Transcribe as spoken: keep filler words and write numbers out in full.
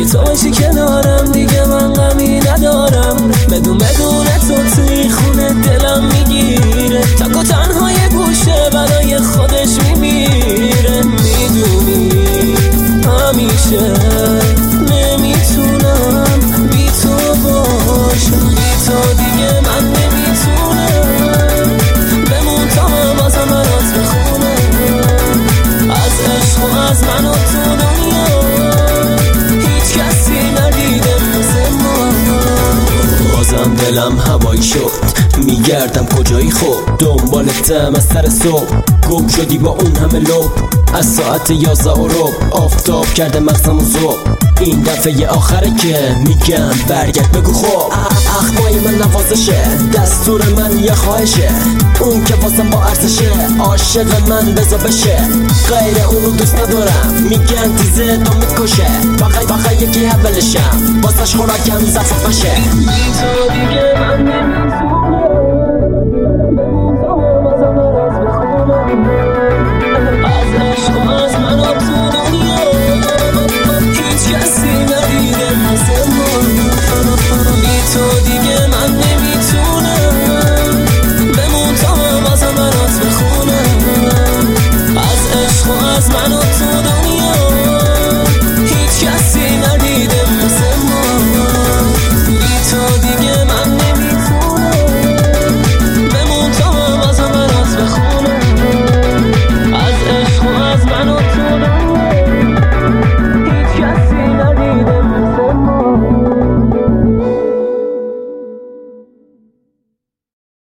تو باشی کنارم دیگه من غمی ندارم. بدون بدون تو توی خونه دلم میگیره، تک و تنها یه گوشه برای خودش میمیره. میدونی همیشه نمیتونم بی تو باشم، بی تو دیگه من نمیتونم بمون تا من بازم برات بخونم از عشق و از من و تو دنیا هیچ کسی ندیده مثل ما. بازم دلم هوایی شد، میگردم کجایی خود دنبالتم از سر صبح. گم شدی با اون همه لب از ساعت یازده و ربع، آفتاب کرده مغزم و زوب. این دفعه آخره که میگم برگرد بگو خب. اخمای من نوازشه، دستور من یه خواهشه، اون که واسم با ارزشه، عاشق من بزا بشه. غیر اونو دوست ندارم، میگن تیزه تو میکشه، فقط فقط یکی اولشم واسش خوراکم زفت باشه. بی تو دیگه من نمیتونم بمون تا من بازم برات بخونم از عشق و از من و تو دنیا هیچ کسی ندیده مثل ما. بی تو دیگه من نمیتونم بمون تا من بازم برات بخونم از عشق و از من و تو دنیا